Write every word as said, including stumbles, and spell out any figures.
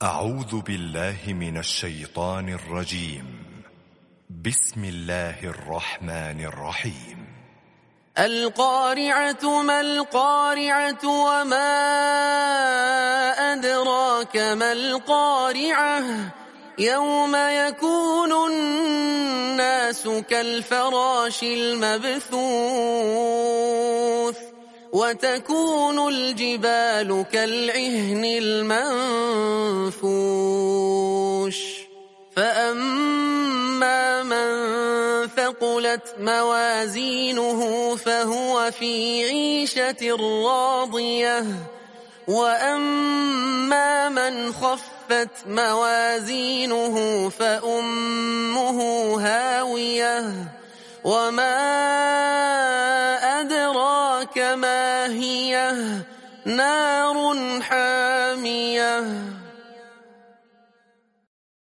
أعوذ بالله من الشيطان الرجيم. بسم الله الرحمن الرحيم. القارعة ما القارعة وما أدراك ما القارعة يوم يكون الناس كالفراش المبثوث وتكون الجبال كالعهن المنفوش فأما من ثقلت موازينه فهو في عيشة راضية وأما من خفت موازينه فأمه هاوية وما أدراك ما هي نار حامية